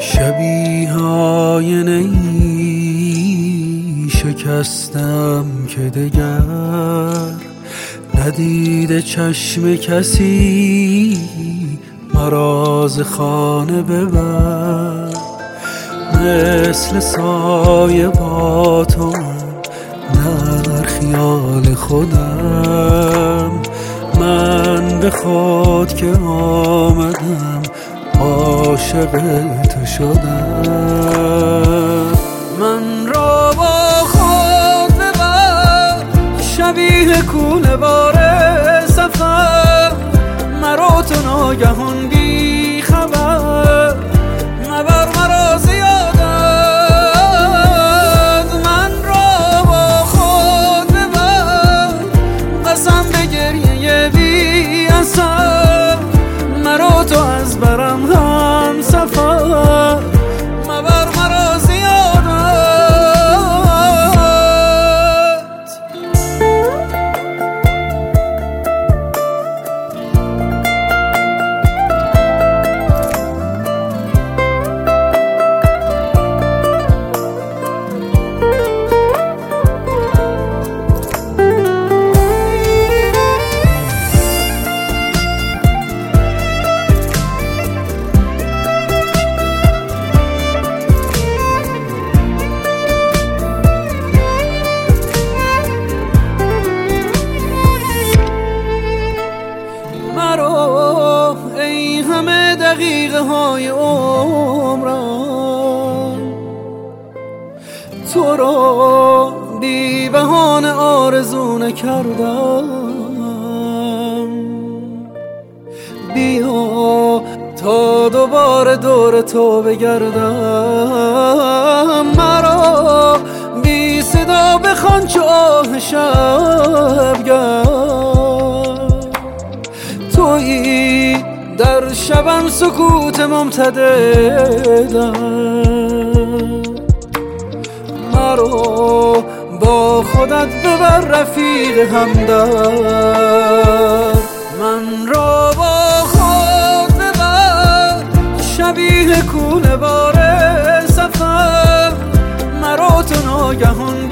شبیه آینه‌ای شکستم که دگر ندیده چشم کسی مرا ز خانه ببر. مثل سایه با تو در خیال خودم، من به خود که آمدم عاشق تو شدم. من را با خود ببر شبیه کوله بار سفر، مرا تو ناگهان بی خبر مبر مرا زیادت. من را با خود ببر قسم به گریه بی اثر، مرا تو از برم هم سفر مبر مرا زیادت. ای همه دقیقه های عمرم تو را بی بهانه آرزو نکردم. بیا تا دوباره دور تو بگردم، مرا بی صدا بخوان چو آه شبگرد. تویی در شبم سکوت ممتددم، مرا با خودت ببر رفیق همدرد. من را با خود ببر شبیه کوله بار سفر، مرا تو ناگهان